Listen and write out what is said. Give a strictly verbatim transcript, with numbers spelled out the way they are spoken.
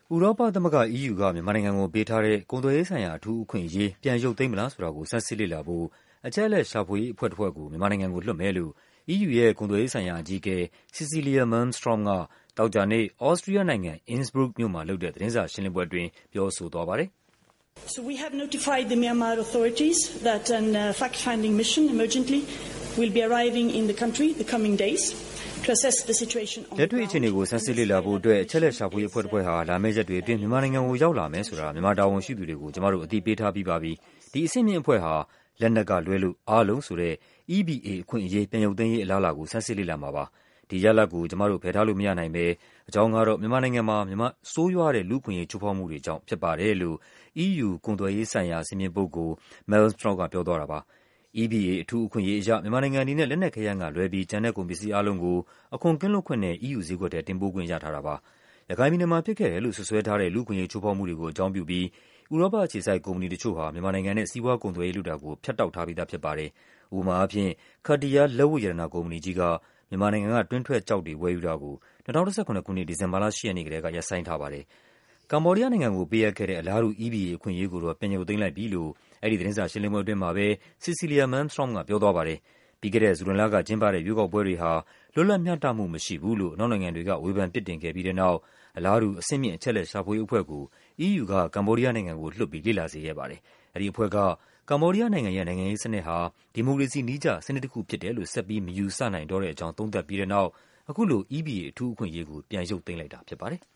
ဥရောပသမဂ္ဂ E U ကမြန်မာနိုင်ငံကိုပေးထားတဲ့ကုန်သွယ်ရေးဆိုင်ရာအထူးအခွင့်အရေးပြန်ရုပ်သိမ်းမလားဆိုတာကိုဆန်းစစ်လေ့လာဖို့အချက်အလက်ရှာဖွေရေးအဖွဲ့တဖွဲ့ကိုမြန်မာနိုင်ငံကိုလွှတ်မယ်လို့ E U ရဲ့ကုန်သွယ်ရေးဆိုင်ရာအကြီးအကဲ Cecilia Malmström ကသောကြာနေ့ သြစတြီးယားနိုင်ငံ၊ Innsbruck မြို့မှာလုပ်တဲ့သတင်းစာရှင်းလင်းပွဲအတွင်းပြောဆိုသွားပါတယ်။ So we have notified the Myanmar authorities that a fact-finding mission emergently will be arriving in the country the coming days. လက်တွေ့အခြေအနေကိုဆန်းစစ်လေ့လာဖို့အတွက်အချက်အလက်ရှာဖွေရေးအဖွဲ့တစ်ဖွဲ့ဟာလာမယ့်ရက်တွေအတွင်းမြန်မာနိုင်ငံကိုရောက်လာမယ်ဆိုတာမြန်မာတာဝန်ရှိသူတွေကိုကျမတို့အသိပေးထားပြီးပါပြီ။ဒီအဆင့်မြင့်အဖွဲ့ဟာလက်နက်ကလွဲလို့အားလုံးဆိုတဲ့ E B A အခွင့်အရေးပြန်ရုပ်သိမ်းရေးအလားအလာကိုဆန်းစစ်လေ့လာမှာပါ။ဒီရလဒ်ကိုကျမတို့ဖယ်ထားလို့မရနိုင်ပဲအကြောင်းကတော့မြန်မာနိုင်ငံမှာမြန်မာဆိုးရွားတဲ့လူ့အခွင့်အရေးချိုးဖောက်မှုတွေကြောင့်ဖြစ်ပါတယ်လို့ E U ကုန်သွယ်ရေးဆိုင်ရာအဆင့်မြင့်ပုဂ္ဂိုလ် Malmström ကပြောသွားတာပါ။ E B A အထူးအခွင့်အရေးအရမြန်မာနိုင်ငံအနေနဲ့လက်နက်ခဲယမ်းကလွဲပြီးကျန်တဲ့ကုန်ပစ္စည်းအားလုံးကိုအခွန်ကင်းလွတ်ခွင့်နဲ့ E U ဈေးကွက်ထဲတင်ပို့ခွင့်ရထားတာပါ။ရခိုင်ပြည်နယ်မှာဖြစ်ခဲ့တယ်လို့စွပ်စွဲထားတဲ့လူ့အခွင့်အရေးချိုးဖောက်မှုတွေကိုအကြောင်းပြုပြီးဥရောပအခြေစိုက်ကုမ္ပဏီတချို့ဟာမြန်မာနိုင်ငံနဲ့စီးပွားကုန်သွယ်ရေးလုပ်တာကိုဖြတ်တောက်ထားပြီးသားဖြစ်ပါတယ်။ဥပမာအားဖြင့် Khadiyar လက်ဝတ်ရတနာကုမ္ပဏီကြီးကမြန်မာနိုင်ငံကတွင်းထွက်ကျောက်တွေဝယ်ယူတာကို၂၀၁၇ခုနှစ်၊ ဒီဇင်ဘာလ ၈ ရက်နေ့ကတည်းကရပ်ဆိုင်းထားပါတယ်။ကမ္ဘောဒီးယားနိုင်ငံကိုပေးအပ်ခဲ့တဲ့အလားတူ E B A အခွင့်အရေးကိုတော့ပြန်ရုပ်သိမ်းလိုက်ပြီလို့အဲဒီသတင်းစာရှင်းလင်းပွဲအတွင်းမှာပဲ Cecilia Malmström ကပြောသွားပါတယ်။ပြီးခဲ့တဲ့ဇူလိုင်လကကျင်းပတဲ့ရွေးကောက်ပွဲတွေဟာလွတ်လပ်မျှတမှုမရှိဘူးလို့အနောက်နိုင်ငံတွေကဝေဖန်ပြစ်တင်ခဲ့ပြီးတဲ့နောက်အလားတူအဆင့်မြင့်အချက်အလက်ရှာဖွေရေးအဖွဲ့ကို E U ကကမ္ဘောဒီးယားနိုင်ငံကိုလွှတ်ပြီးလေ့လာစေခဲ့ပါတယ်။အဲဒီအဖွဲ့ကကမ္ဘောဒီးယားနိုင်ငံရဲ့နိုင်ငံရေးစနစ်ဟာဒီမိုကရေစီနည်းကျစနစ်တခုဖြစ်တယ်လို့ဆက်ပြီးမယူဆနိုင်တော့တဲ့အကြောင်းသုံးသပ်ပြီးတဲ့နောက်အခုလို E B A အထူးအခွင့်အရေးကိုပြန်ရုပ်သိမ်းလိုက်တာဖြစ်ပါတယ်။